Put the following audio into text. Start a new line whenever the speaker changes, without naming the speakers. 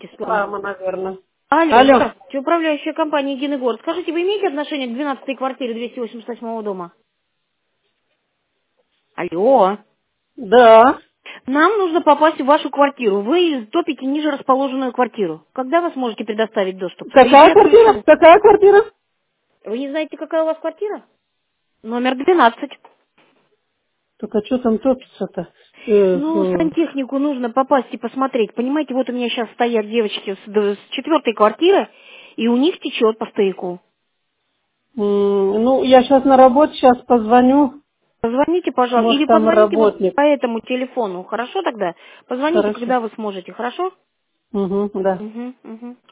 бесплатно.
Мама, наверное.
Алло,
Алло.
здравствуйте, управляющая компания «Единый город». Скажите, вы имеете отношение к 12-й квартире 288 дома? Алло.
Да.
Нам нужно попасть в вашу квартиру. Вы топите ниже расположенную квартиру. Когда вы сможете предоставить доступ?
Какая
Я
квартира?
ключом.
Какая квартира?
Вы не знаете, какая у вас квартира? Номер 12.
Только что там топится-то?
Ну, сантехнику нужно попасть и посмотреть. Понимаете, вот у меня сейчас стоят девочки с 4-й квартиры, и у них течет по стояку.
Ну, я сейчас на работе, сейчас позвоню.
Позвоните, пожалуйста,
Может,
или
там
позвоните вот
работник.
по этому телефону. Хорошо тогда? Позвоните,
Хорошо.
когда вы сможете. Хорошо?
Угу, да.
Угу, угу.